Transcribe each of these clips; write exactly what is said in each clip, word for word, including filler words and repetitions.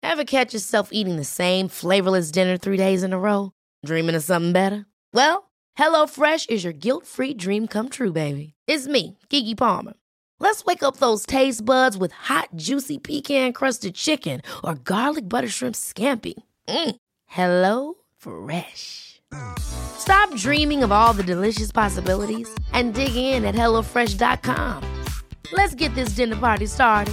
Ever catch yourself eating the same flavorless dinner three days in a row? Dreaming of something better? Well, HelloFresh is your guilt-free dream come true, baby. It's me, Keke Palmer. Let's wake up those taste buds with hot, juicy pecan-crusted chicken or garlic butter shrimp scampi. Mm. Hello Fresh. Stop dreaming of all the delicious possibilities and dig in at hello fresh dot com. Let's get this dinner party started.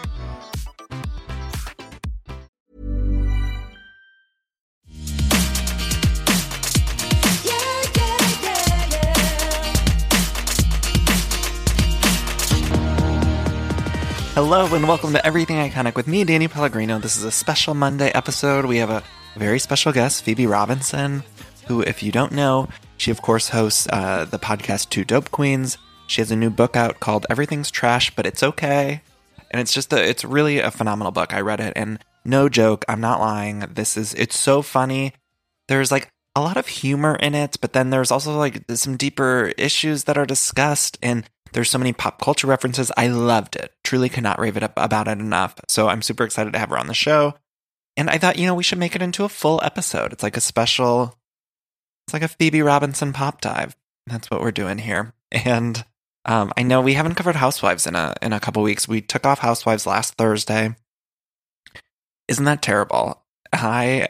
Hello and welcome to Everything Iconic with me, Danny Pellegrino. This is a special Monday episode. We have a very special guest, Phoebe Robinson, who, if you don't know, she of course hosts uh, the podcast Two Dope Queens. She has a new book out called Everything's Trash, But It's Okay. And it's just, a, it's really a phenomenal book. I read it and no joke, I'm not lying. This is, it's so funny. There's like a lot of humor in it, but then there's also like some deeper issues that are discussed, and there's so many pop culture references. I loved it. Truly could not rave it up about it enough. So I'm super excited to have her on the show. And I thought, you know, we should make it into a full episode. It's like a special, it's like a Phoebe Robinson pop dive. That's what we're doing here. And um, I know we haven't covered Housewives in a in a couple weeks. We took off Housewives last Thursday. Isn't that terrible? I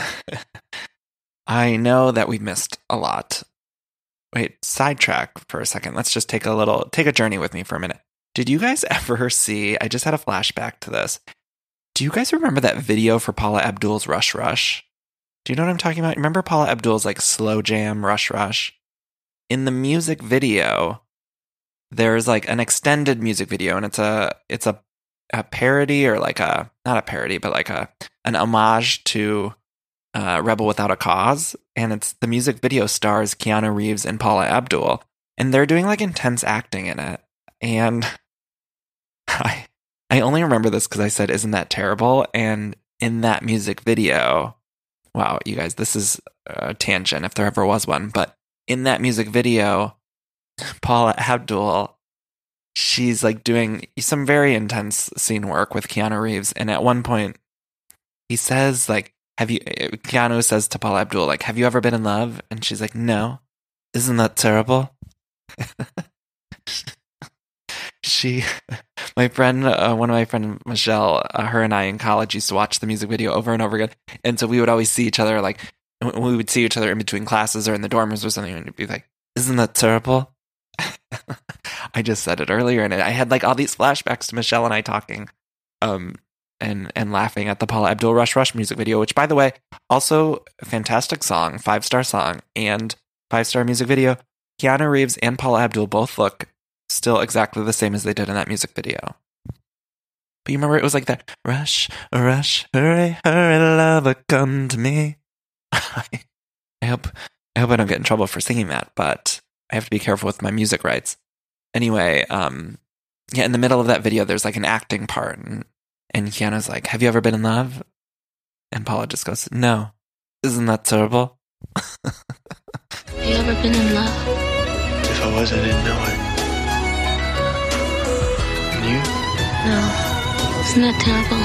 I know that we missed a lot. Wait, sidetrack for a second. Let's just take a little, take a journey with me for a minute. Did you guys ever see, I just had a flashback to this. Do you guys remember that video for Paula Abdul's Rush Rush? Do you know what I'm talking about? Remember Paula Abdul's like slow jam Rush Rush? In the music video, there's like an extended music video, and it's a, it's a, a parody, or like a, not a parody, but like a, an homage to uh, Rebel Without a Cause. And it's the music video stars Keanu Reeves and Paula Abdul, and they're doing like intense acting in it. And I I only remember this because I said, "Isn't that terrible?" And in that music video, wow, you guys, this is a tangent if there ever was one. But in that music video, Paula Abdul, she's like doing some very intense scene work with Keanu Reeves, and at one point, he says like, Have you, Keanu says to Paula Abdul, like, have you ever been in love? And she's like, no. Isn't that terrible? she, my friend, uh, one of my friend, Michelle, uh, her and I in college used to watch the music video over and over again. And so we would always see each other, like, we would see each other in between classes or in the dorms or something, and we'd be like, isn't that terrible? I just said it earlier, and I had like all these flashbacks to Michelle and I talking. Um, and and laughing at the Paula Abdul Rush Rush music video, which, by the way, also a fantastic song, five-star song, and five-star music video. Keanu Reeves and Paula Abdul both look still exactly the same as they did in that music video. But you remember it was like that, rush, rush, hurry, hurry, lover, come to me. I hope I hope I don't get in trouble for singing that, but I have to be careful with my music rights. Anyway, um, yeah, in the middle of that video, there's like an acting part, and And Keanu's like, have you ever been in love? And Paula just goes, no. Isn't that terrible? Have you ever been in love? If I was, I didn't know it. And you? No. Isn't that terrible?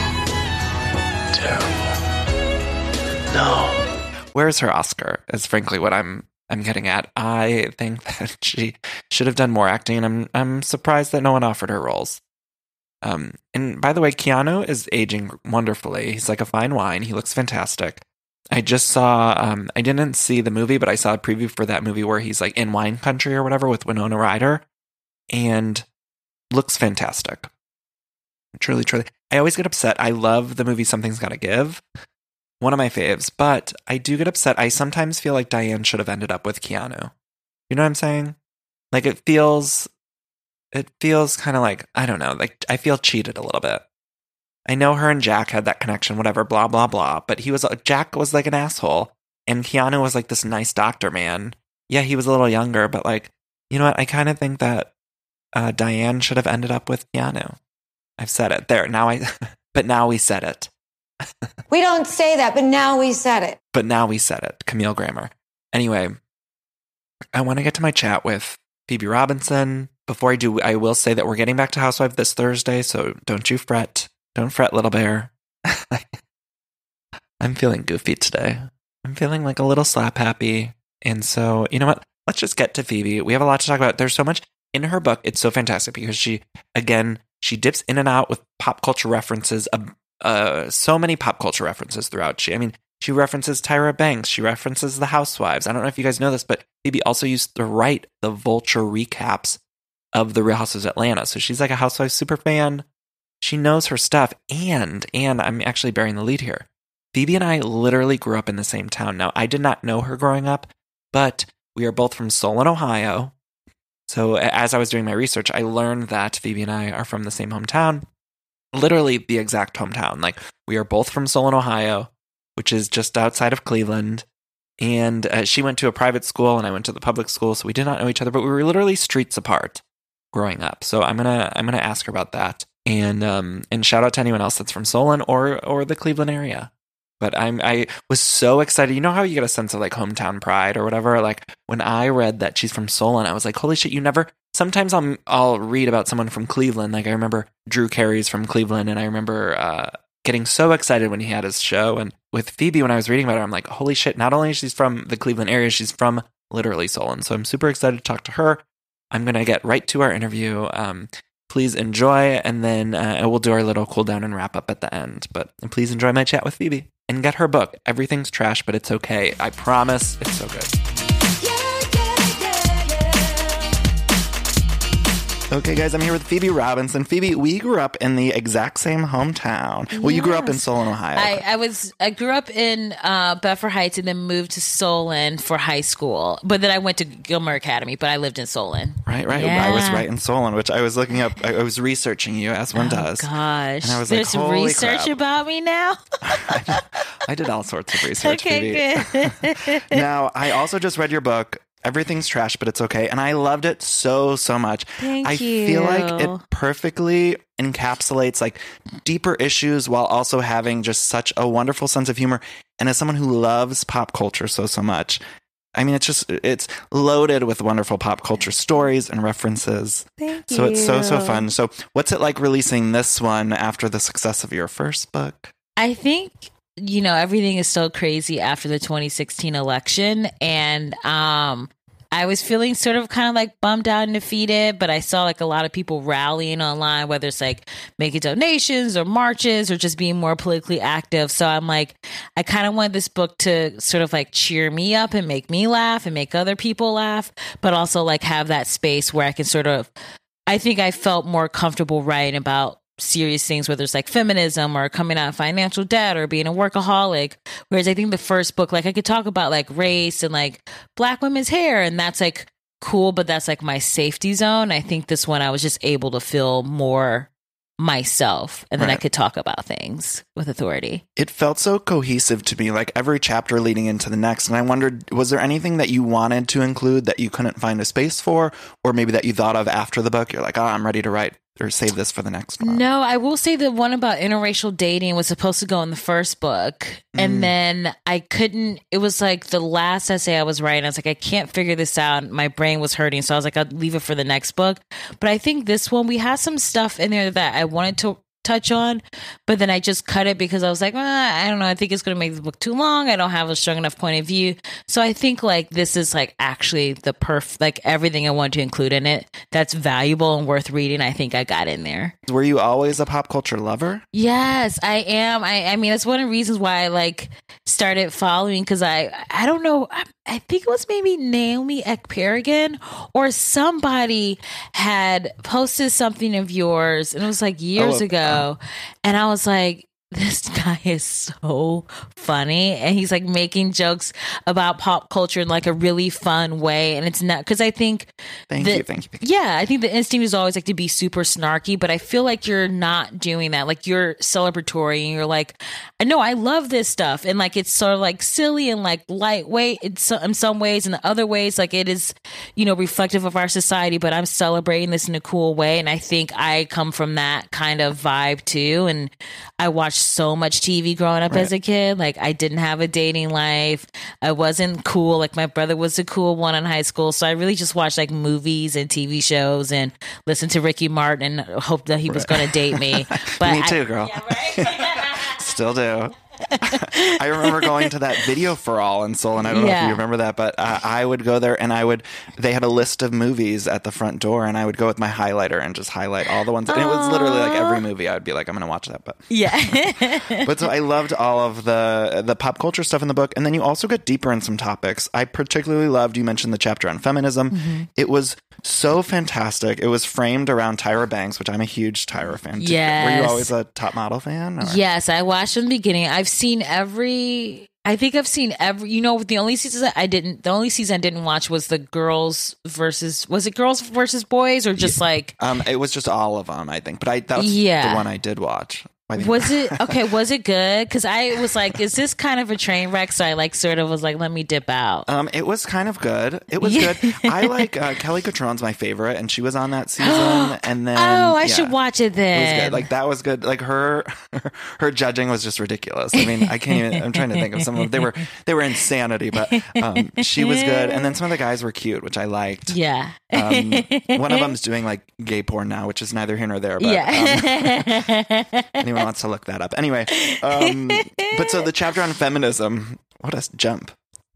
Terrible. No. Where's her Oscar? Is frankly what I'm I'm getting at. I think that she should have done more acting, and I'm I'm surprised that no one offered her roles. Um, and by the way, Keanu is aging wonderfully. He's like a fine wine. He looks fantastic. I just saw, um, I didn't see the movie, but I saw a preview for that movie where he's like in wine country or whatever with Winona Ryder, and looks fantastic. Truly, truly. I always get upset. I love the movie Something's Gotta Give. One of my faves, but I do get upset. I sometimes feel like Diane should have ended up with Keanu. You know what I'm saying? Like it feels... It feels kind of like, I don't know, like I feel cheated a little bit. I know her and Jack had that connection, whatever, blah, blah, blah. But he was, Jack was like an asshole. And Keanu was like this nice doctor man. Yeah, he was a little younger, but like, you know what? I kind of think that uh, Diane should have ended up with Keanu. I've said it. There, now I, but now we said it. We don't say that, but now we said it. But now we said it. Camille Grammer. Anyway, I want to get to my chat with Phoebe Robinson. Before I do, I will say that we're getting back to Housewives this Thursday, so don't you fret. Don't fret, little bear. I'm feeling goofy today. I'm feeling like a little slap happy. And so, you know what? Let's just get to Phoebe. We have a lot to talk about. There's so much in her book. It's so fantastic because she, again, she dips in and out with pop culture references, uh, uh, so many pop culture references throughout. She, I mean, she references Tyra Banks. She references The Housewives. I don't know if you guys know this, but Phoebe also used to write the Vulture recaps of The Real Housewives of Atlanta. So she's like a Housewives super fan. She knows her stuff. And, and I'm actually bearing the lead here. Phoebe and I literally grew up in the same town. Now, I did not know her growing up, but we are both from Solon, Ohio. So as I was doing my research, I learned that Phoebe and I are from the same hometown, literally the exact hometown. Like, we are both from Solon, Ohio, which is just outside of Cleveland. And uh, she went to a private school and I went to the public school. So we did not know each other, but we were literally streets apart growing up. So I'm going to I'm going to ask her about that. And um and shout out to anyone else that's from Solon or or the Cleveland area. But I'm I was so excited. You know how you get a sense of like hometown pride or whatever? Like when I read that she's from Solon, I was like, holy shit, you never sometimes I'll I'll read about someone from Cleveland. Like I remember Drew Carey's from Cleveland, and I remember uh getting so excited when he had his show. And with Phoebe, when I was reading about her, I'm like, holy shit, not only is she from the Cleveland area, she's from literally Solon. So I'm super excited to talk to her. I'm gonna get right to our interview. Um Please enjoy, and then uh, we'll do our little cool down and wrap up at the end. But please enjoy my chat with Phoebe and get her book. Everything's trash, but it's okay. I promise it's so good. Okay, guys, I'm here with Phoebe Robinson. Phoebe, we grew up in the exact same hometown. Well, yes. You grew up in Solon, Ohio. I, I was I grew up in uh, Bedford Heights and then moved to Solon for high school. But then I went to Gilmer Academy, but I lived in Solon. Right, right. Yeah. I was right in Solon, which I was looking up. I was researching you, as one oh, does. Gosh, and I was there's like, holy research crap. about me now. I, did, I did all sorts of research, okay, Phoebe. good. Now, I also just read your book. Everything's trash, but it's okay. And I loved it so, so much. Thank I you. feel like it perfectly encapsulates like deeper issues while also having just such a wonderful sense of humor. And as someone who loves pop culture so, so much, I mean, it's just, it's loaded with wonderful pop culture stories and references. Thank you. So it's so, so fun. So what's it like releasing this one after the success of your first book? I think, you know, everything is so crazy after the twenty sixteen election. And um, I was feeling sort of kind of like bummed out and defeated, but I saw like a lot of people rallying online, whether it's like making donations or marches or just being more politically active. So I'm like, I kind of want this book to sort of like cheer me up and make me laugh and make other people laugh, but also like have that space where I can sort of, I think I felt more comfortable writing about serious things, whether it's like feminism or coming out of financial debt or being a workaholic. Whereas I think the first book, like I could talk about like race and like Black women's hair, and that's like cool, but that's like my safety zone. I think this one I was just able to feel more myself, and then right. I could talk about things with authority. It felt so cohesive to me, like every chapter leading into the next. And I wondered, was there anything that you wanted to include that you couldn't find a space for, or maybe that you thought of after the book? You're like, oh, I'm ready to write or save this for the next one. No, I will say the one about interracial dating was supposed to go in the first book. And Mm. then I couldn't, it was like the last essay I was writing. I was like, I can't figure this out. My brain was hurting. So I was like, I'll leave it for the next book. But I think this one, we had some stuff in there that I wanted to touch on, but then I just cut it because I was like, ah, I don't know, I think it's going to make the book too long. I don't have a strong enough point of view. So I think like this is like actually the perf, like everything I want to include in it that's valuable and worth reading, I think I got in there. Were you always a pop culture lover? Yes, I am. I, I mean, that's one of the reasons why I like started following, because I, I don't know, I, I think it was maybe Naomi Ekperigin or somebody had posted something of yours, and it was like years Oh, ago. And I was like, this guy is so funny, and he's like making jokes about pop culture in like a really fun way. And it's not, because I think Thank the, you, thank you, thank you. yeah, I think the instinct is always like to be super snarky, but I feel like you're not doing that. Like you're celebratory, and you're like, I know I love this stuff, and like it's sort of like silly and like lightweight in some, in some ways, and the other ways like it is, you know, reflective of our society. But I'm celebrating this in a cool way, and I think I come from that kind of vibe too. And I watched so much T V growing up Right. as a kid. Like I didn't have a dating life. I wasn't cool. Like my brother was the cool one in high school. So I really just watched like movies and T V shows and listened to Ricky Martin and hoped that he was Right. going to date me. But Me too, I, girl. Yeah, right? Still do. I remember going to that Video for All in Seoul, and I don't know Yeah. if you remember that, but uh, I would go there and I would, they had a list of movies at the front door, and I would go with my highlighter and just highlight all the ones. And it was literally like every movie I would be like, I'm going to watch that. But Yeah. but so I loved all of the the pop culture stuff in the book, and then you also get deeper in some topics. I particularly loved, you mentioned the chapter on feminism. Mm-hmm. It was so fantastic. It was framed around Tyra Banks, which I'm a huge Tyra fan. Did- Were you Yes. always a Top Model fan? Or? Yes, I watched from the beginning. I've seen every. I think I've seen every. You know, the only season that I didn't. The only season I didn't watch was the girls versus. Was it girls versus boys or just like? Um, it was just all of them, I think. But I that was Yeah. the one I did watch. I think- Was it okay? Was it good? Because I was like, is this kind of a train wreck? So I like sort of was like, let me dip out. Um, it was kind of good. It was Yeah. good. I like uh, Kelly Cutrone's my favorite, and she was on that season. And then Oh, I yeah, should watch it It was then. good. Like that was good. Like her, her judging was just ridiculous. I mean, I can't even. I'm trying to think of some of they were they were insanity, but um, she was good. And then some of the guys were cute, which I liked. Yeah. Um, one of them's doing like gay porn now, which is neither here nor there. But um, yeah. anyone wants to look that up. Anyway, um, but so the chapter on feminism, what a jump.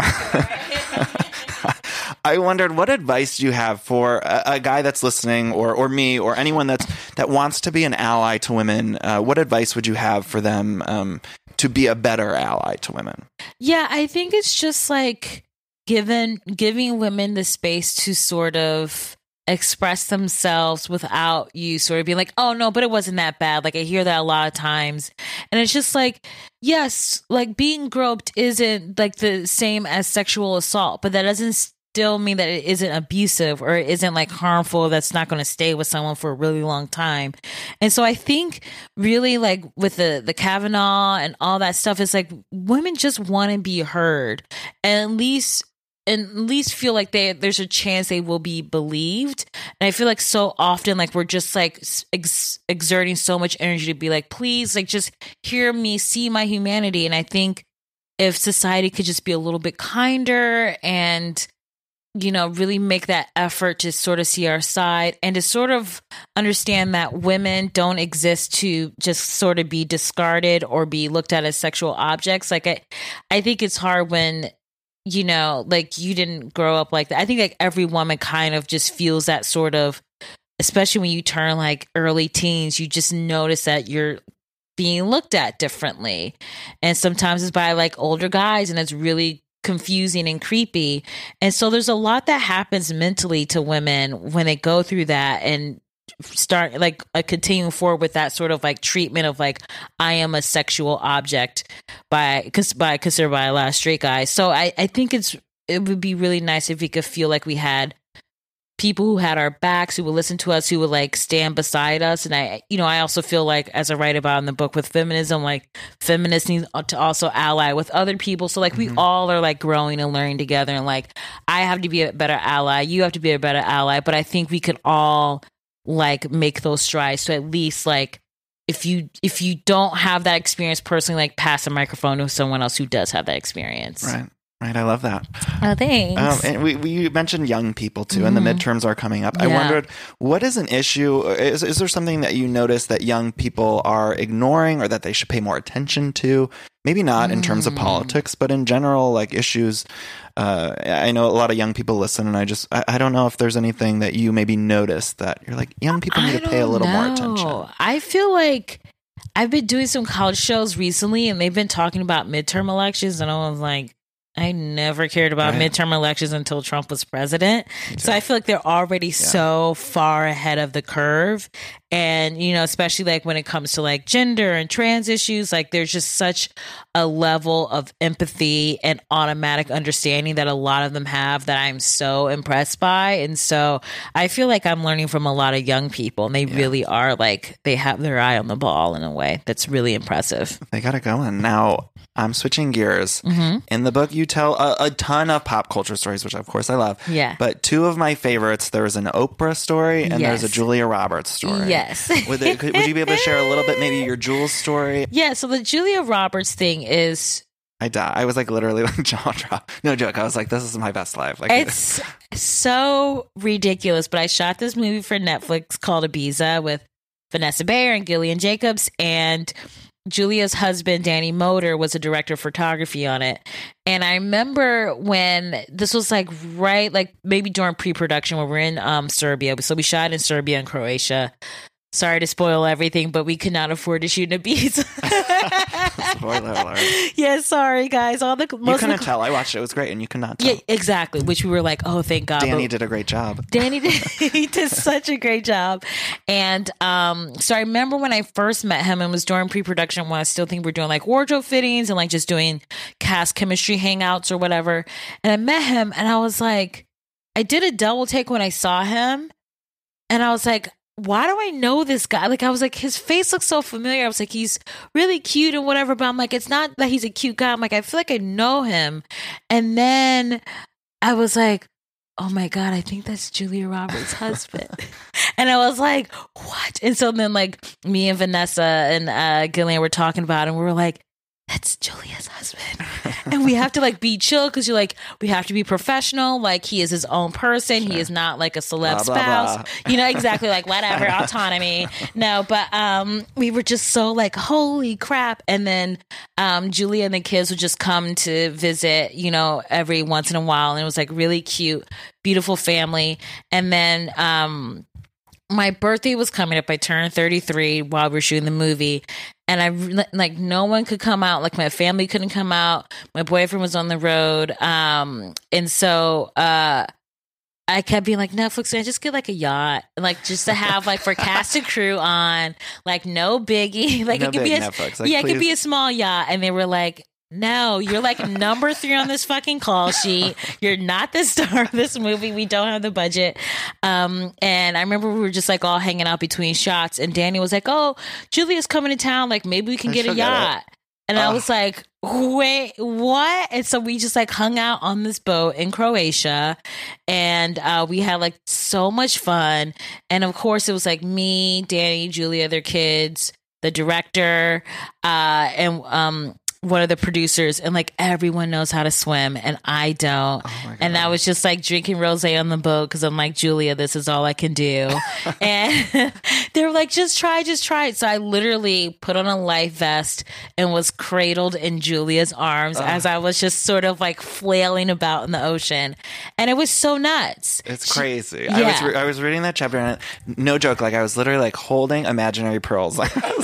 I wondered, what advice do you have for a, a guy that's listening, or or me, or anyone that's that wants to be an ally to women? Uh, what advice would you have for them um, to be a better ally to women? Yeah, I think it's just like given giving women the space to sort of express themselves without you sort of being like, oh no, but it wasn't that bad. Like I hear that a lot of times. And it's just like, yes, like being groped isn't like the same as sexual assault, but that doesn't still mean that it isn't abusive or it isn't like harmful, that's not going to stay with someone for a really long time. And so I think really like with the the Kavanaugh and all that stuff, it's like women just want to be heard, and at least and at least feel like they there's a chance they will be believed. And I feel like so often like we're just like ex- exerting so much energy to be like, please, like just hear me, see my humanity. And I think if society could just be a little bit kinder and, you know, really make that effort to sort of see our side and to sort of understand that women don't exist to just sort of be discarded or be looked at as sexual objects. Like I, I think it's hard when, you know, like you didn't grow up like that. I think like every woman kind of just feels that sort of, especially when you turn like early teens, you just notice that you're being looked at differently. And sometimes it's by like older guys, and it's really confusing and creepy. And so there's a lot that happens mentally to women when they go through that and start like uh, continuing forward with that sort of like treatment of like, I am a sexual object by because by considered by a lot of straight guys. So I, I think it's it would be really nice if we could feel like we had people who had our backs, who would listen to us, who would like stand beside us. And I, you know, I also feel like, as I write about in the book with feminism, like feminists need to also ally with other people. So like mm-hmm. we all are like growing and learning together. And like, I have to be a better ally. You have to be a better ally. But I think we could all like make those strides. So at least like, if you if you don't have that experience personally, like pass a microphone to someone else who does have that experience. Right. Right, I love that. Oh, thanks. Um, and we, we mentioned young people too, mm-hmm. and the midterms are coming up. Yeah. I wondered, what is an issue? Is, is there something that you notice that young people are ignoring, or that they should pay more attention to? Maybe not in terms of politics, but in general, like issues. Uh, I know a lot of young people listen, and I just I, I don't know if there's anything that you maybe notice that you're like, young people need I to pay a little know. more attention. I feel like I've been doing some college shows recently, and they've been talking about midterm elections, and I was like, I never cared about right. midterm elections until Trump was president. So I feel like they're already yeah. so far ahead of the curve. And, you know, especially like when it comes to like gender and trans issues, like there's just such a level of empathy and automatic understanding that a lot of them have that I'm so impressed by. And so I feel like I'm learning from a lot of young people, and they yeah. really are like, they have their eye on the ball in a way that's really impressive. They got it going. Now, I'm switching gears. Mm-hmm. In the book, you tell a, a ton of pop culture stories, which of course I love. Yeah. But two of my favorites, there's an Oprah story and yes. there's a Julia Roberts story. Yes. would, it, could, would you be able to share a little bit, maybe your Jules story? Yeah. So the Julia Roberts thing is... I died. I was like literally like jaw drop. No joke. I was like, this is my best life. Like, it's so ridiculous. But I shot this movie for Netflix called Ibiza with Vanessa Bayer and Gillian Jacobs. And Julia's husband, Danny Moder, was a director of photography on it. And I remember when this was like right, like maybe during pre-production when we're in um, Serbia. So we shot in Serbia and Croatia. Sorry to spoil everything, but we could not afford to shoot in Ibiza. Spoiler alert. Yeah, sorry guys. All the most You couldn't of the, tell. I watched it. It was great, and you could not tell. Yeah, exactly. Which we were like, oh, thank God. Danny but, did a great job. Danny did, he did such a great job. And um, so I remember when I first met him and was during pre-production when I still think we're doing like wardrobe fittings and like just doing cast chemistry hangouts or whatever. And I met him and I was like, I did a double take when I saw him. And I was like, why do I know this guy? Like, I was like, his face looks so familiar. I was like, he's really cute and whatever. But I'm like, it's not that he's a cute guy. I'm like, I feel like I know him. And then I was like, oh my God, I think that's Julia Roberts' husband. And I was like, what? And so then like me and Vanessa and uh, Gillian were talking about it, and we were like, that's Julia's husband. And we have to like be chill because you're like, we have to be professional. Like he is his own person. Sure. He is not like a celeb blah, spouse. blah, blah. You know, exactly, like whatever, autonomy. No, but um, we were just so like, holy crap. And then um, Julia and the kids would just come to visit, you know, every once in a while. And it was like really cute, beautiful family. And then um, my birthday was coming up. I turned thirty-three while we were shooting the movie. And I like no one could come out. Like my family couldn't come out. My boyfriend was on the road. Um, and so uh, I kept being like, Netflix, can I just get like a yacht? Like just to have like for cast and crew on, like no biggie. Like no it could big be a, Netflix. Like, yeah, please. it could be a small yacht. And they were like, no, you're like number three on this fucking call sheet. You're not the star of this movie. We don't have the budget. Um, and I remember we were just like all hanging out between shots, and Danny was like, oh, Julia's coming to town. Like maybe we can get a yacht. And I was like, wait, what? And so we just like hung out on this boat in Croatia, and uh, we had like so much fun. And of course it was like me, Danny, Julia, their kids, the director, uh, and um, one of the producers, and like everyone knows how to swim and I don't. Oh and I was just like drinking rosé on the boat because I'm like, Julia, this is all I can do. And they were like, just try, just try it. So I literally put on a life vest and was cradled in Julia's arms uh, as I was just sort of like flailing about in the ocean. And it was so nuts. It's crazy. Yeah. I was re- I was reading that chapter, and no joke, like I was literally like holding imaginary pearls.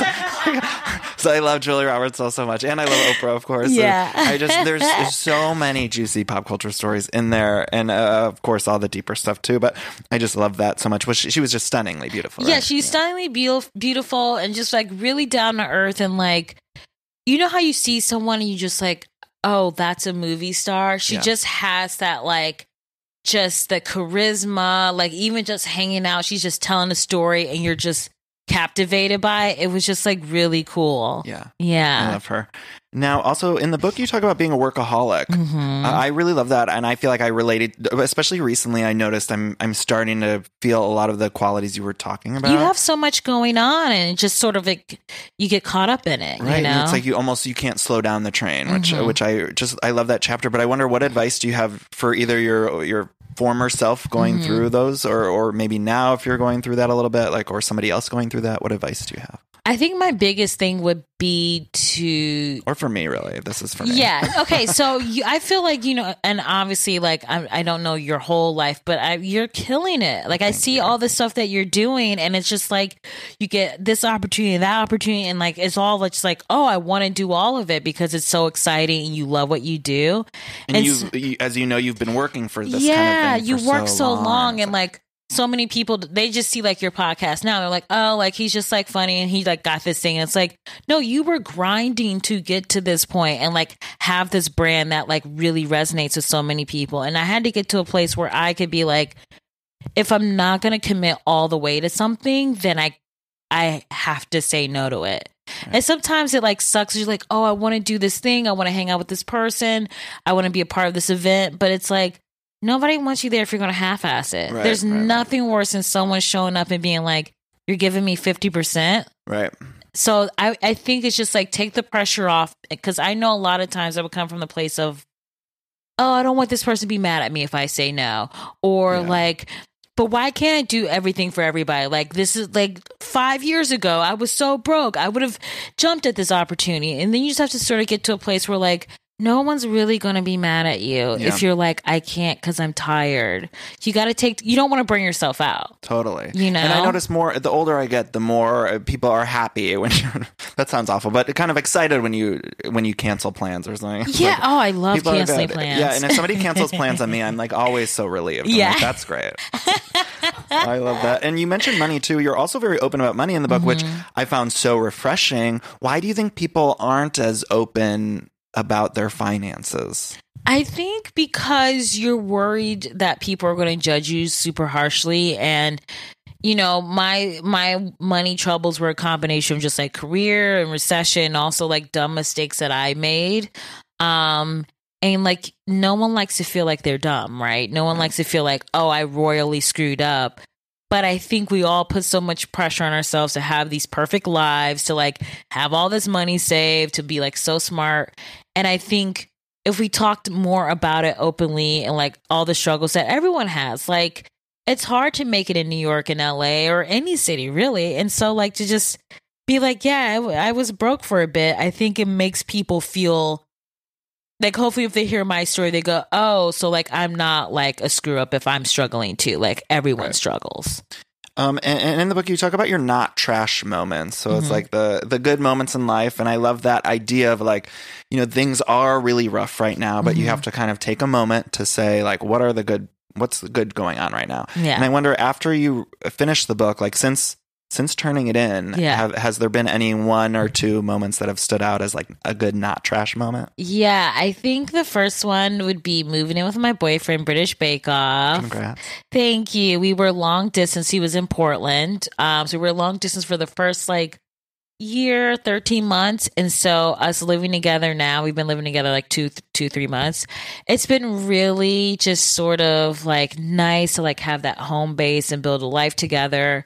So I love Julia Roberts so, so much. And I love Oprah, of course. Yeah. And I just, there's, there's so many juicy pop culture stories in there. And uh, of course, all the deeper stuff too. But I just love that so much. Well, she, she was just stunningly beautiful. Yeah, right? she's yeah. stunningly be- beautiful and just like really down to earth. And like, you know how you see someone and you just like, oh, that's a movie star. She Yeah. just has that like, just the charisma, like even just hanging out, she's just telling a story and you're just captivated by it. It was just like really cool. Yeah. Yeah. I love her. Now, also in the book, you talk about being a workaholic. Mm-hmm. Uh, I really love that. And I feel like I related, especially recently, I noticed I'm I'm starting to feel a lot of the qualities you were talking about. You have so much going on and it just sort of like you get caught up in it. Right. You know? And it's like you almost, you can't slow down the train, which, Mm-hmm. which I just, I love that chapter. But I wonder, what advice do you have for either your, your former self going Mm-hmm. through those, or, or maybe now if you're going through that a little bit, like, or somebody else going through that? What advice do you have? I think my biggest thing would be to Or for me, really, this is for me. Yeah. Okay. So you, I feel like, you know, and obviously like, I, I don't know your whole life, but I, you're killing it. Like I see all the stuff that you're doing and it's just like, you get this opportunity, that opportunity. And like, it's all just like, oh, I want to do all of it because it's so exciting and you love what you do. And, and you, so, you, as you know, you've been working for this yeah, kind of thing you for work so, so long, long It's and like, so many people, they just see like your podcast now. They're like, oh, like he's just like funny and he like got this thing. And it's like, no, you were grinding to get to this point and like have this brand that like really resonates with so many people. And I had to get to a place where I could be like, if I'm not going to commit all the way to something, then I, I have to say no to it. Right. And sometimes it like sucks. You're like, oh, I want to do this thing. I want to hang out with this person. I want to be a part of this event. But it's like, nobody wants you there if you're going to half-ass it. Right, There's right, nothing worse than someone showing up and being like, you're giving me fifty percent. Right. So I, I think it's just like, take the pressure off. Because I know a lot of times I would come from the place of, oh, I don't want this person to be mad at me if I say no. Or Yeah. like, but why can't I do everything for everybody? Like, this is like five years ago, I was so broke. I would have jumped at this opportunity. And then you just have to sort of get to a place where like, no one's really going to be mad at you Yeah. if you're like, I can't because I'm tired. You got to take, you don't want to bring yourself out. Totally. You know? And I notice more, the older I get, the more uh, people are happy when you're, that sounds awful, but kind of excited when you, when you cancel plans or something. Yeah. Like, oh, I love people are canceling good. plans. Yeah. And if somebody cancels plans on me, I'm like always so relieved. I'm Yeah. like, that's great. I love that. And you mentioned money too. You're also very open about money in the book, Mm-hmm. which I found so refreshing. Why do you think people aren't as open about their finances? I think because you're worried that people are going to judge you super harshly. And, you know, my my money troubles were a combination of just like career and recession, and also like dumb mistakes that I made. Um, and like, no one likes to feel like they're dumb, right? No one likes to feel like, oh, I royally screwed up. But I think we all put so much pressure on ourselves to have these perfect lives, to like have all this money saved, to be like so smart. And I think if we talked more about it openly and like all the struggles that everyone has, like it's hard to make it in New York and L A or any city really. And so like to just be like, yeah, I, w- I was broke for a bit. I think it makes people feel like, hopefully if they hear my story, they go, oh, so like I'm not like a screw up if I'm struggling too. Like everyone Right. struggles. Um, and, and in the book, you talk about your not trash moments. So it's Mhm. like the the good moments in life. And I love that idea of like, you know, things are really rough right now, but you Mhm. have to kind of take a moment to say like, what are the good, what's the good going on right now? Yeah. And I wonder, after you finish the book, like since since turning it in, Yeah. have, has there been any one or two moments that have stood out as like a good not trash moment? Yeah, I think the first one would be moving in with my boyfriend, British Bake Off. Congrats. Thank you. We were long distance. He was in Portland. Um, so we were long distance for the first like year, thirteen months. And so us living together now, we've been living together like two, two, three months. It's been really just sort of like nice to like have that home base and build a life together.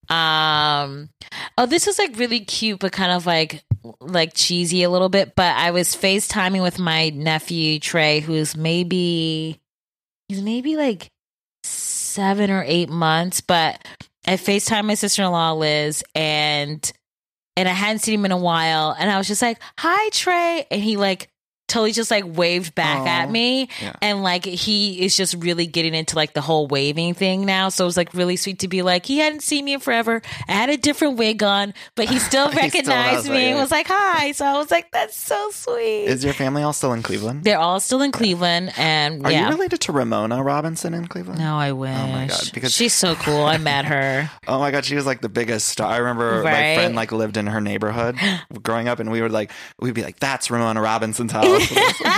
Um, oh, this was like really cute, but kind of like, like cheesy a little bit. But I was FaceTiming with my nephew, Trey, who's maybe, he's maybe like seven or eight months, but I FaceTime my sister-in-law, Liz, and, and I hadn't seen him in a while. And I was just like, hi, Trey. And he like, totally just like waved back Aw. at me. Yeah. And like he is just really getting into like the whole waving thing now. So it was like really sweet to be like, he hadn't seen me in forever. I had a different wig on, but he still He still recognized does, me and right? was like, hi. So I was like, that's so sweet. Is your family all still in Cleveland? They're all still in Cleveland. And Are yeah. you related to Ramona Robinson in Cleveland? No, I wish. Oh my God, because- she's so cool. I met her. Oh my God, she was like the biggest star. I remember my Right? friend like lived in her neighborhood growing up, and we would like we'd be like, "That's Ramona Robinson's house."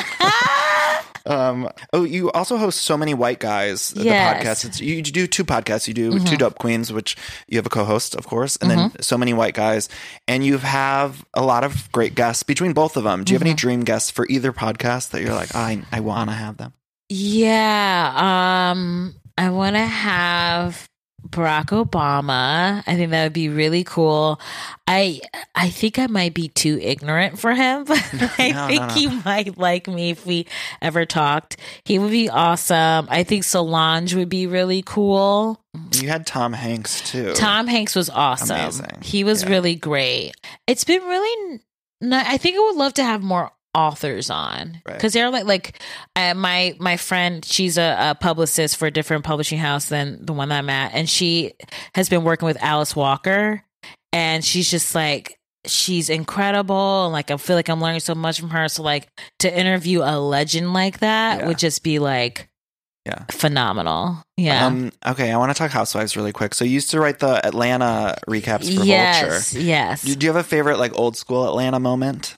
um. Oh, you also host So Many White Guys, the Yes. podcast. It's, you do two podcasts. You do Two Dope Queens, which you have a co-host, of course, and then So Many White Guys, and you have a lot of great guests between both of them. Do you have any dream guests for either podcast that you're like, oh, I I want to have them? Yeah. Um, I want to have Barack Obama. I think that would be really cool. I I think I might be too ignorant for him, but I No, think no, no. he might like me if we ever talked. He would be awesome. I think Solange would be really cool. You had Tom Hanks too. Tom Hanks was awesome. Amazing. He was Yeah. really great. It's been really. n- I think I would love to have more authors on Right. because they're like like uh, my my friend. She's a, a publicist for a different publishing house than the one that I'm at, and she has been working with Alice Walker, and she's just like. She's incredible. And like, I feel like I'm learning so much from her. So like to interview a legend like that Yeah. would just be like Yeah. phenomenal. Yeah. Um, okay, I want to talk Housewives really quick. So you used to write the Atlanta recaps for yes. Vulture. Yes. Do, do you have a favorite like old school Atlanta moment?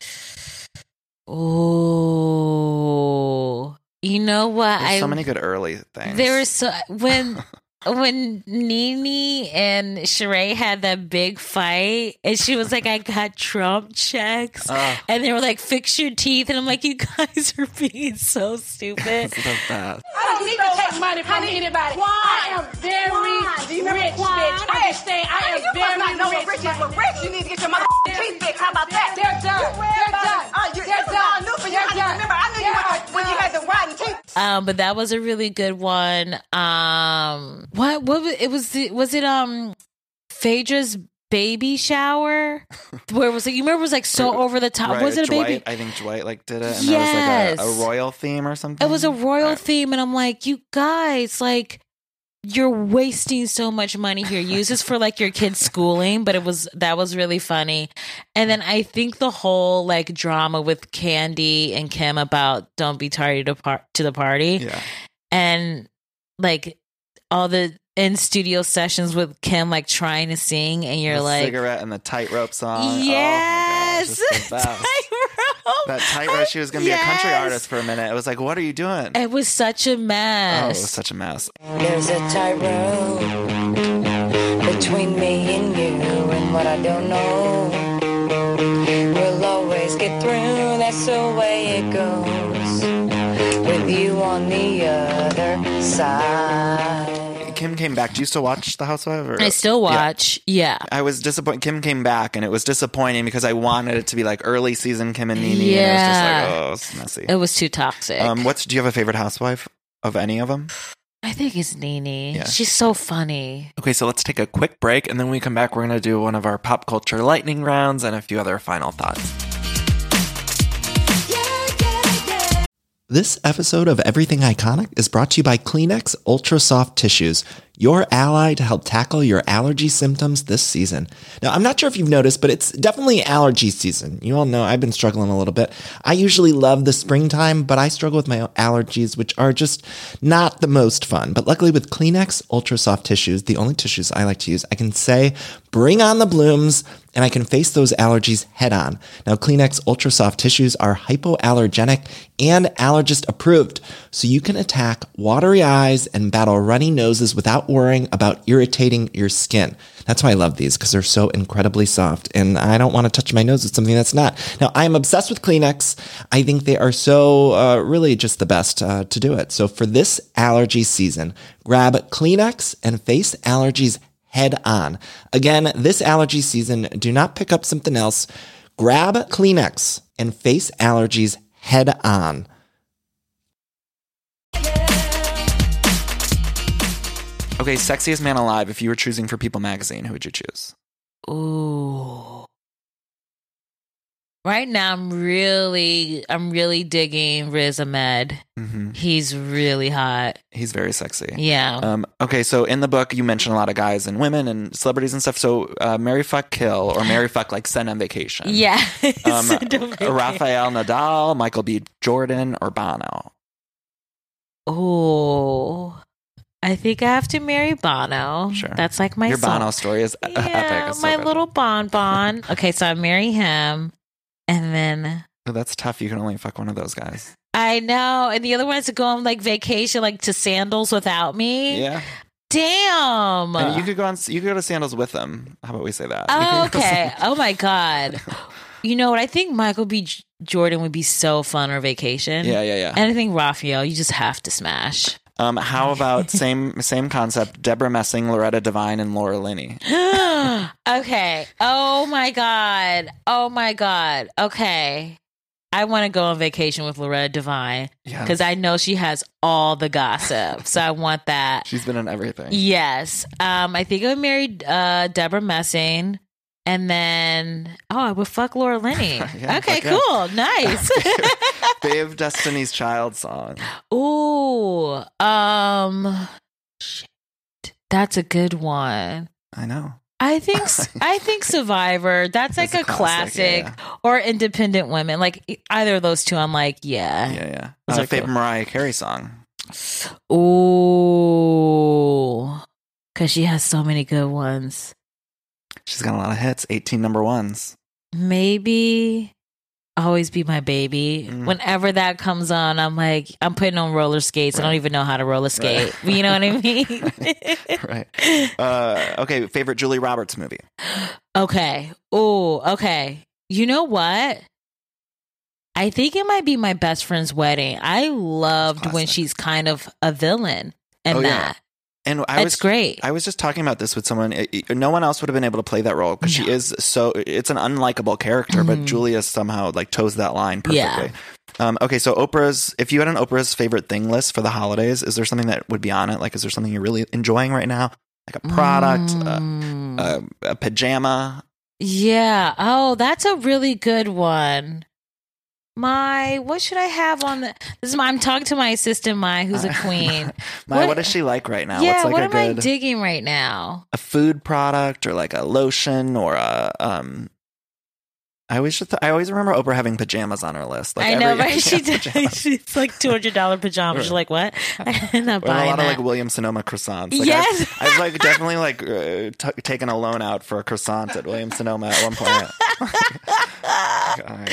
Oh, you know what? There's I so many good early things. there was so when when Nene and Sheree had that big fight, and she was like, "I got Trump checks," Ugh. and they were like, "Fix your teeth," and I'm like, "You guys are being so stupid." It's the best. I don't need to take money from anybody. I am very rich, bitch. I just say I am you very must not know rich. what rich is, but rich, you need to get your motherfucking teeth fixed. How about that? They're done. You worry They're about done. it. Oh, you, They're this is all done. new for you. They're I done. remember, I knew you They're went to, when you done. had the rotten teeth. Um, but that was a really good one. Um, what what was, it was the, was it um Phaedra's baby shower where it was like, you remember it was like so over the top. Right, Was it a Dwight, baby? I think Dwight like did it, and Yes. there was like a, a royal theme or something. It was a royal Right. theme, and I'm like, you guys, like, you're wasting so much money here. Use this for like your kids' schooling, but it was that was really funny. And then I think the whole like drama with Candy and Kim about don't be tardy to par- to the party, Yeah. and like all the in studio sessions with Kim like trying to sing, and you're the like, cigarette and the tightrope song. yes, Oh my gosh, just the best. tightrope. That tightrope. She was going to be a country Yes. artist for a minute. It was like, what are you doing? It was such a Oh, mess. it was such a mess. There's a tightrope between me and you, and what I don't know will always get through. That's the way it goes with you on the other side. Kim came back. Do you still watch The Housewives? Or? I still watch. Yeah. I was disappointed. Kim came back, and it was disappointing because I wanted it to be like early season Kim and Nene. Yeah. And it was just like, oh, it's messy. It was too toxic. Um, what's do you have a favorite housewife of any of them? I think it's Nene. Yeah. She's so funny. Okay, so let's take a quick break, and then when we come back, we're going to do one of our pop culture lightning rounds and a few other final thoughts. This episode of Everything Iconic is brought to you by Kleenex Ultra Soft Tissues, your ally to help tackle your allergy symptoms this season. Now, I'm not sure if you've noticed, but it's definitely allergy season. You all know I've been struggling a little bit. I usually love the springtime, but I struggle with my allergies, which are just not the most fun. But luckily with Kleenex Ultra Soft Tissues, the only tissues I like to use, I can say, bring on the blooms, and I can face those allergies head on. Now, Kleenex Ultra Soft Tissues are hypoallergenic and allergist approved, so you can attack watery eyes and battle runny noses without worrying about irritating your skin. That's why I love these, because they're so incredibly soft, and I don't want to touch my nose with something that's not. Now, I am obsessed with Kleenex. I think they are so uh, really just the best uh, to do it. So for this allergy season, grab Kleenex and face allergies head on. Again, this allergy season, do not pick up something else. Grab Kleenex and face allergies head on. Okay, sexiest man alive. If you were choosing for People magazine, who would you choose? Ooh. Right now, I'm really, I'm really digging Riz Ahmed. Mm-hmm. He's really hot. He's very sexy. Yeah. Um, okay, so in the book, you mention a lot of guys and women and celebrities and stuff. So uh, marry, fuck, kill, or marry, fuck, like send on vacation. Yeah. Um, Send on vacation. Rafael Nadal, Michael B. Jordan, or Bono. Oh, I think I have to marry Bono. Sure. That's like my Your song. Bono story is e- Yeah, epic. It's so my good. little bonbon. Okay, so I marry him, and then Oh, that's tough. You can only fuck one of those guys. I know, and the other one is to go on like vacation, like to Sandals without me. Yeah. Damn. And you could go on. You could go to Sandals with them. How about we say that? You Oh, could go okay. some- Oh my God. You know what? I think Michael B. J- Jordan would be so fun on vacation. Yeah, yeah, yeah. And I think Raphael, you just have to smash. Um, how about same same concept? Deborah Messing, Loretta Devine, and Laura Linney. Okay. Oh my God. Oh my God. Okay. I want to go on vacation with Loretta Devine Yeah. because I know she has all the gossip. So I want that. She's been in everything. Yes. Um, I think I would marry uh, Deborah Messing. And then, oh, I would fuck Laura Linney. Yeah, okay, fuck yeah. cool. Nice. Babe Destiny's Child song. Ooh. Um, shit. That's a good one. I know. I think I think Survivor. That's like That's a a classic, classic, yeah, or Independent Women. Like either of those two, I'm like, yeah. Yeah, yeah. Those Uh, are favorite cool. Mariah Carey song. Ooh, because she has so many good ones. She's got a lot of hits. eighteen number ones. Maybe Always Be My Baby. Mm. Whenever that comes on, I'm like, I'm putting on roller skates. I don't Right. even know how to roller skate. Right. You know what I mean? Right. Uh, okay. Favorite Julie Roberts movie. Okay. Oh, okay. You know what? I think it might be My Best Friend's Wedding. I loved when classic. she's kind of a villain in Oh, yeah. that. And I It's was great. I was just talking about this with someone. It- it- no one else would have been able to play that role because she No. is so. It's an unlikable character, but Mhm. Julia somehow like toes that line perfectly. Yeah. Um, okay, so Oprah's, if you had an Oprah's favorite thing list for the holidays, is there something that would be on it? Like, is there something you're really enjoying right now? Like a product, Mm. a, a, a pajama? Yeah. Oh, that's a really good one. My, what should I have on the? This is my. I'm talking to my assistant, Mai, who's a queen. My, what, what is she like right now? Yeah. What's like what a am good, I digging right now? a food product or like a lotion or a um? I always just, I always remember Oprah having pajamas on her list. Like I know, every, right? She yeah, did. She's like two hundred dollar pajamas. You're like, what? I'm not Or a buying lot that. of like William Sonoma croissants. Like Yes. I've, I've like definitely like uh, t- taken a loan out for a croissant at William Sonoma at one point. God.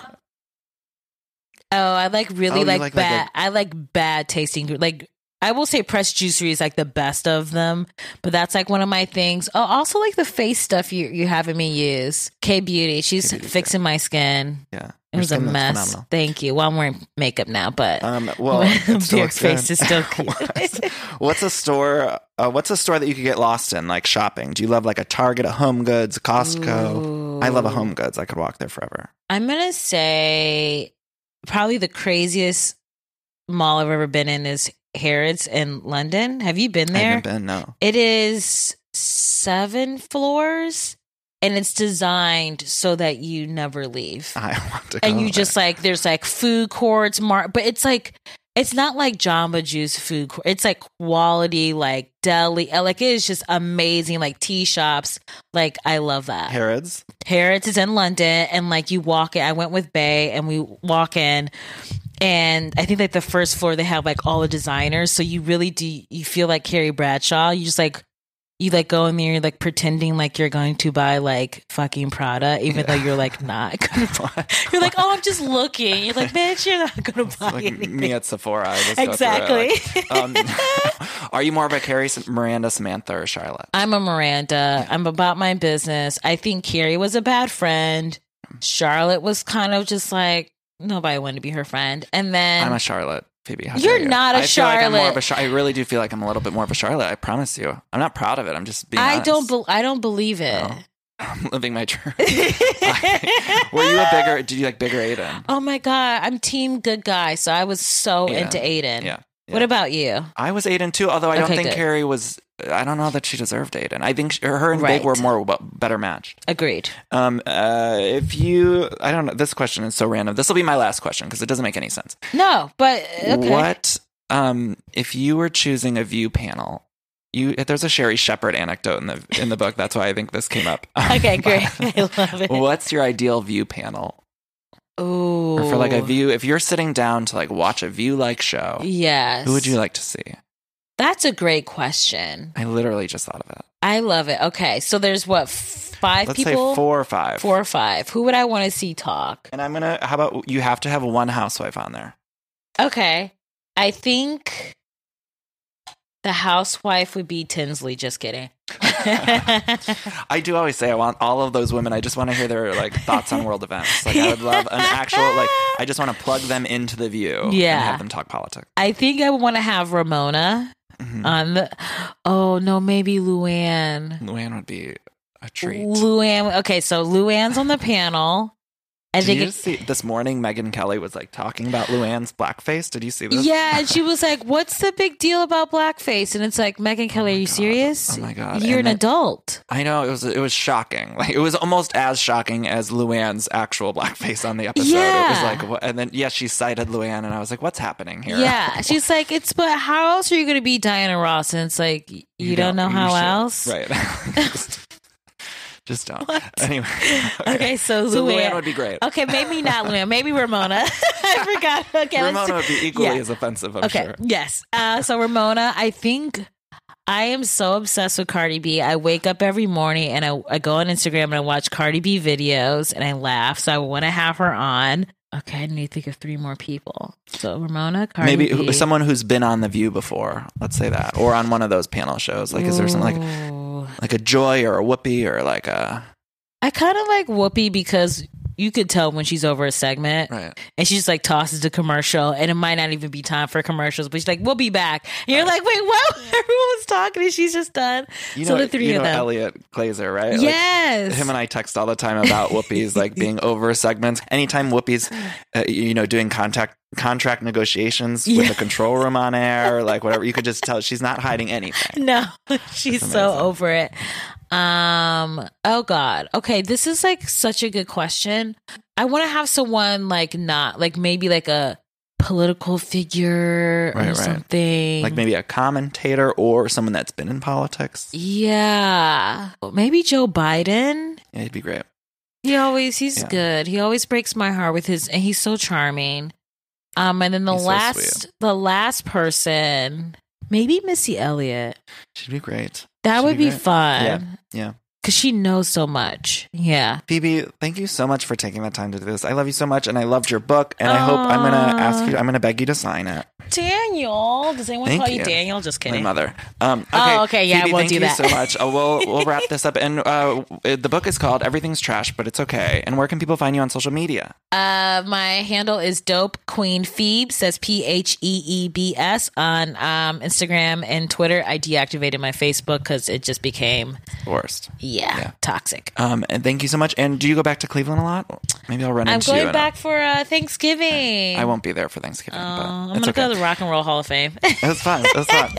Oh, I like really Oh, you like, like, like, bad. like- I like bad tasting. Like I will say, Pressed Juicery is like the best of them, but that's like one of my things. Oh, also like the face stuff you you having me use. K Beauty, she's K-Beauty's fixing my skin. Yeah. It Your was a skin looks mess. phenomenal. Thank you. Well, I'm wearing makeup now, but Um, well, it still Bjork's looks face good. is still cute. what's, what's a store? Uh, what's a store that you could get lost in, like shopping? Do you love like a Target, a Home Goods, a Costco? Ooh. I love a Home Goods. I could walk there forever. I'm gonna say probably the craziest mall I've ever been in is Harrods in London. Have you been I there? haven't been. No. It is seven floors, and it's designed so that you never leave. I want to go. And you there. just like there's like food courts, mar- but it's like it's not like Jamba Juice food court. It's like quality, like deli, uh, like it is just amazing, like tea shops. Like I love that. Harrods. Harrods is in London, and like you walk in. I went with Bay, and we walk in, and I think like the first floor they have like all the designers, so you really do you feel like Carrie Bradshaw. You just like you like go in there, you're like pretending like you're going to buy like fucking Prada, even though you're like not gonna buy. You're like, oh, I'm just looking. You're like, bitch, you're not gonna buy Like anything. me at Sephora. I just go through Exactly. it, like, um, are you more of a Carrie, Miranda, Samantha, or Charlotte? I'm a Miranda. I'm about my business. I think Carrie was a bad friend. Charlotte was kind of just like nobody wanted to be her friend. And then I'm a Charlotte. Phoebe, how You're dare you? not a I feel like I'm more of a Charlotte. Char- I really do feel like I'm a little bit more of a Charlotte. I promise you. I'm not proud of it. I'm just being I honest. don't. Be- I don't believe it. No. I'm living my truth. I- were you a bigger? Did you like bigger Aiden? Oh my god, I'm team good guy. So I was so Yeah. into Aiden. Yeah. What about you? I was Aiden too, although I don't Okay, think good. Carrie was. I don't know that she deserved Aiden. I think she, her and Right. Big were more better matched. Agreed. Um, uh, if you, I don't know. This question is so random. This will be my last question because it doesn't make any sense. No, but okay. What, um, if you were choosing a view panel? You there's a Sherry Shepherd anecdote in the in the book. That's why I think this came up. Okay, great. I love it. What's your ideal view panel? Ooh. Or for like a view, if you're sitting down to like watch a view like show, Yes. who would you like to see? That's a great question. I literally just thought of it. I love it. Okay, so there's what f- five Let's people? say four or five. Four or five. Who would I want to see talk? And I'm gonna. How about you have to have one housewife on there? Okay, I think the housewife would be Tinsley. Just kidding. I do always say I want all of those women. I just want to hear their like thoughts on world events. Like I would love an actual like. I just want to plug them into the View. Yeah. and have them talk politics. I think I would want to have Ramona Mhm. on the. Oh no, maybe Luann. Luann would be a treat. Luann. Okay, so Luann's on the panel. I Did think you it, just see this morning? Megyn Kelly was like talking about Luann's blackface. Did you see this? yeah, and she was like, "What's the big deal about blackface?" And it's like, Megyn Kelly, are you serious? Oh my God. You're And an then- adult. I know it was. It was shocking. Like it was almost as shocking as Luann's actual blackface on the episode. It was Yeah. like, what, and then yes, she cited Luann, and I was like, "What's happening here?" Yeah, she's like, "It's but how else are you going to be Diana Ross?" And it's like, you, You don't, know you how should. else, right? just, just don't. What? Anyway. Okay, so, So Luann. Luann would be great. Okay, maybe not Luann. Maybe Ramona. I forgot. Okay, let's Ramona do- would be equally Yeah. as offensive, I'm Okay, sure. yes. Uh, so Ramona, I think I am so obsessed with Cardi B. I wake up every morning and I, I go on Instagram and I watch Cardi B videos and I laugh. So I want to have her on. Okay, I need to think of three more people. So Ramona, Cardi Maybe B. who- someone who's been on The View before. Let's say that, or on one of those panel shows. Like, is there something like Ooh. like a Joy or a Whoopi or like a? I kind of like Whoopi because you could tell when she's over a segment, Right. and she just like tosses the commercial, and it might not even be time for commercials, but she's like, "We'll be back." And you're like, "Wait, what?" Everyone was talking, and she's just done. You so know, the three you of know them, Elliot Glazer, right? Like, yes, him and I text all the time about Whoopi's like being over segments. Anytime Whoopi's, uh, you know, doing contact contract negotiations Yeah. with the control room on air, like whatever, you could just tell she's not hiding anything. No, she's so over it. Um, oh God. Okay, this is like such a good question. I want to have someone like not like maybe like a political figure or Right, right. something. Like maybe a commentator or someone that's been in politics. Yeah. Maybe Joe Biden. Yeah, he'd be great. He always he's Yeah. good. He always breaks my heart with his and he's so charming. Um and then the He's so last sweet. the last person, maybe Missy Elliott. She'd be great. That She'd would be great. fun. Yeah, yeah. Cause she knows so much. Yeah. Phoebe, thank you so much for taking the time to do this. I love you so much, and I loved your book, and I hope I'm gonna ask you. I'm gonna beg you to sign it. Daniel. Does anyone Thank call you you. Daniel? Just My kidding. mother. Um, okay, Oh, okay, yeah, I Phoebe, won't thank do you that. so much. Uh, we'll we'll wrap this up, and uh, the book is called "Everything's Trash, but It's Okay." And where can people find you on social media? Uh, my handle is Dope Queen Phoebes. That's P H E E B S on um, Instagram and Twitter. I deactivated my Facebook because it just became The worst. yeah, Yeah. toxic. Um, and thank you so much. And do you go back to Cleveland a lot? Maybe I'll run I'm into you. going and back for uh, Thanksgiving. I won't be there for Thanksgiving, Oh, but I'm it's gonna okay. go to the Rock and Roll Hall of Fame. That's fine. That's fine.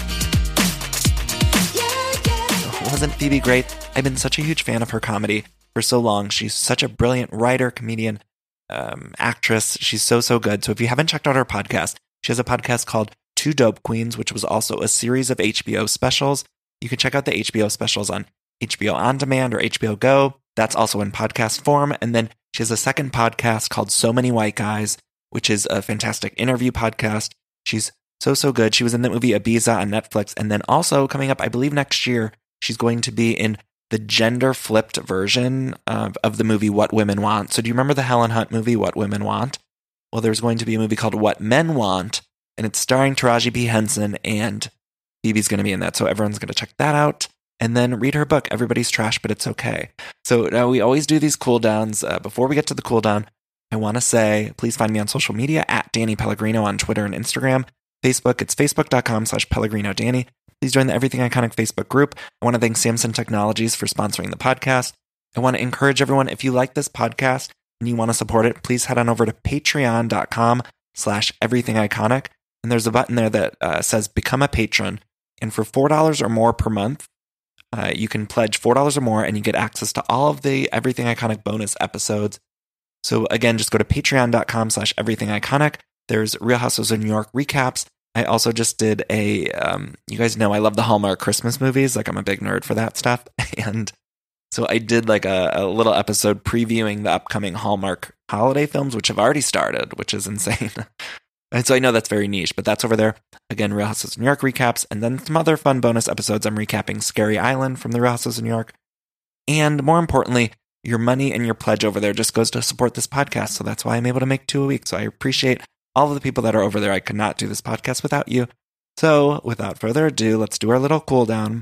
Wasn't Phoebe great? I've been such a huge fan of her comedy for so long. She's such a brilliant writer, comedian, um, actress. She's so, so good. So if you haven't checked out her podcast, she has a podcast called Two Dope Queens, which was also a series of H B O specials. You can check out the H B O specials on H B O On Demand or H B O Go. That's also in podcast form. And then she has a second podcast called So Many White Guys, which is a fantastic interview podcast. She's so, so good. She was in the movie Ibiza on Netflix. And then also coming up, I believe next year, she's going to be in the gender flipped version of, of the movie What Women Want. So do you remember the Helen Hunt movie, What Women Want? Well, there's going to be a movie called What Men Want, and it's starring Taraji P. Henson, and Phoebe's going to be in that. So everyone's going to check that out. And then read her book, Everybody's Trash, But It's Okay. So now we always do these cool downs. Uh, before we get to the cool down, I want to say, please find me on social media at Danny Pellegrino on Twitter and Instagram. Facebook, it's facebook.com slash Pellegrino Danny. Please join the Everything Iconic Facebook group. I want to thank Samson Technologies for sponsoring the podcast. I want to encourage everyone, if you like this podcast and you want to support it, please head on over to patreon.com slash Everything Iconic. And there's a button there that uh, says Become a Patron. And for four dollars or more per month, uh, you can pledge four dollars or more and you get access to all of the Everything Iconic bonus episodes. So again, just go to patreon.com slash Everything Iconic. There's Real Housewives of New York recaps. I also just did a, um, you guys know I love the Hallmark Christmas movies. Like I'm a big nerd for that stuff. And so I did like a, a little episode previewing the upcoming Hallmark holiday films, which have already started, which is insane. And so I know that's very niche, but that's over there. Again, Real Housewives of New York recaps. And then some other fun bonus episodes. I'm recapping Scary Island from the Real Housewives of New York. And more importantly, your money and your pledge over there just goes to support this podcast. So that's why I'm able to make two a week. So I appreciate all of the people that are over there. I could not do this podcast without you. So without further ado, let's do our little cool down,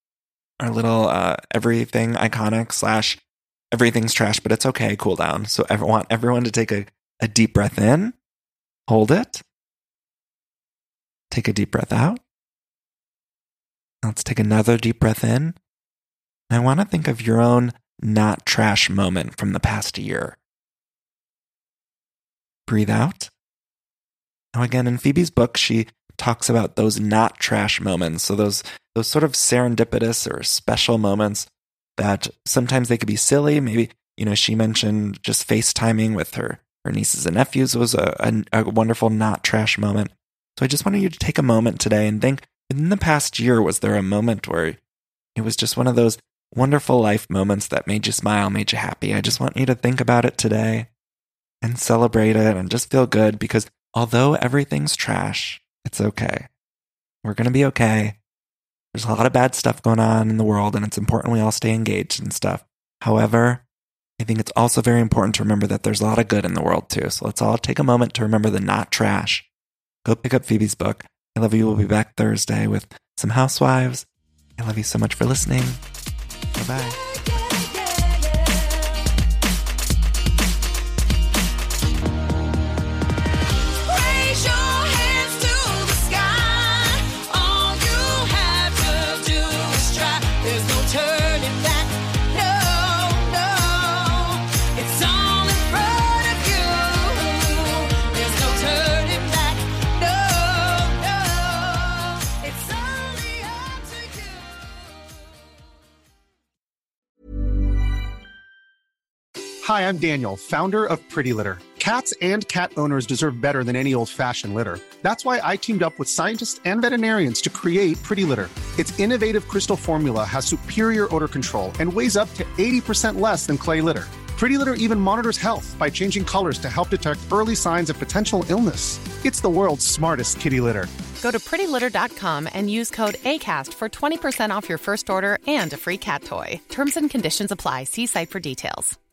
our little uh, Everything Iconic slash Everything's Trash, But It's Okay cool down. So I want everyone to take a, a deep breath in, hold it, take a deep breath out. Let's take another deep breath in. I want to think of your own not trash moment from the past year. Breathe out. Now again, in Phoebe's book, she talks about those not trash moments. So those those sort of serendipitous or special moments that sometimes they could be silly. Maybe, you know, she mentioned just FaceTiming with her, her nieces and nephews was a, a, a wonderful not trash moment. So I just wanted you to take a moment today and think, within the past year, was there a moment where it was just one of those wonderful life moments that made you smile, made you happy? I just want you to think about it today and celebrate it and just feel good, because although everything's trash, it's okay. We're going to be okay. There's a lot of bad stuff going on in the world, and it's important we all stay engaged and stuff. However, I think it's also very important to remember that there's a lot of good in the world too. So let's all take a moment to remember the not trash. Go pick up Phoebe's book. I love you. We'll be back Thursday with some housewives. I love you so much for listening. Bye-bye. Hi, I'm Daniel, founder of Pretty Litter. Cats and cat owners deserve better than any old-fashioned litter. That's why I teamed up with scientists and veterinarians to create Pretty Litter. Its innovative crystal formula has superior odor control and weighs up to eighty percent less than clay litter. Pretty Litter even monitors health by changing colors to help detect early signs of potential illness. It's the world's smartest kitty litter. Go to pretty litter dot com and use code ACAST for twenty percent off your first order and a free cat toy. Terms and conditions apply. See site for details.